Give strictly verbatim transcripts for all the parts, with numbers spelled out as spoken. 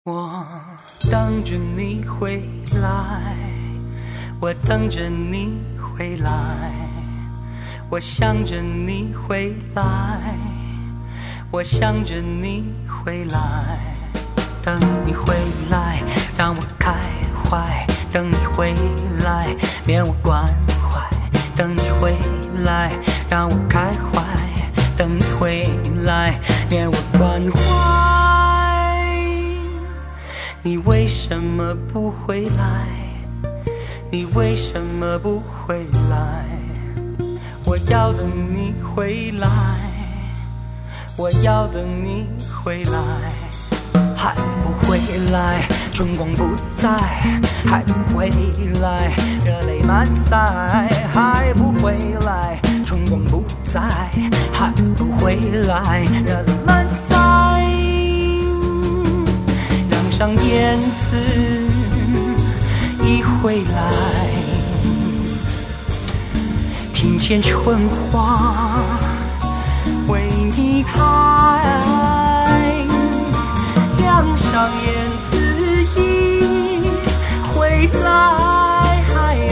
我等着你回来，我等着你回来，我想着你回来，我想着你回来，等你回来让我开怀，等你回来免我关怀，等你回来让我开怀，等你回来免我关怀。你为什么不回来？你为什么不回来？我要等你回来，我要等你回来。还不回来，春光不在，还不回来，热泪满腮，还不回来，春光不在，还不回来，热泪满腮。让上燕子一回来，庭前春花为你开，梁上燕子一回来，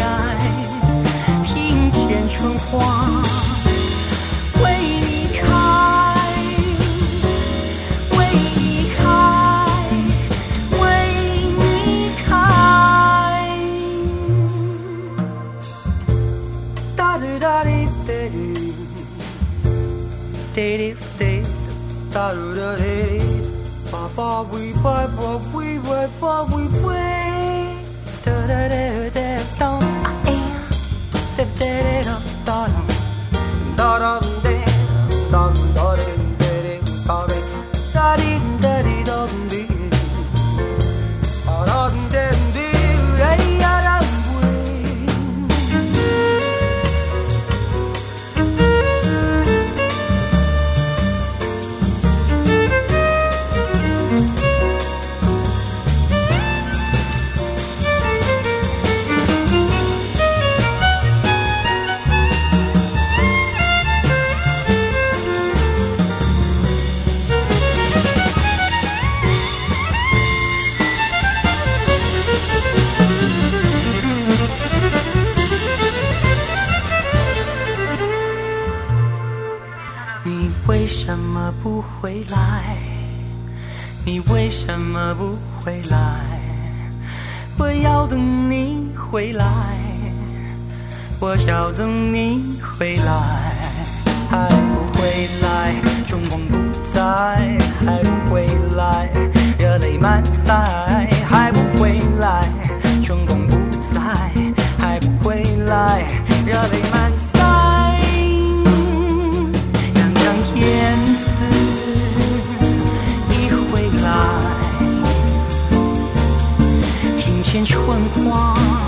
庭前春花为你开，为你开，为你开。哒哩哒哩哒哩，哒哩哒哩哒哩哒哩。ba ba we ba ba we we ba we we da da da da da da da da da da da da da da da da da da你为什么不回来？你为什么不回来？我要等你回来，我要等你回来。还不回来，春光不在，还不回来，热泪满腮。还不回来，春光不在，还不回来，热泪满腮。燕子一回来，庭前春花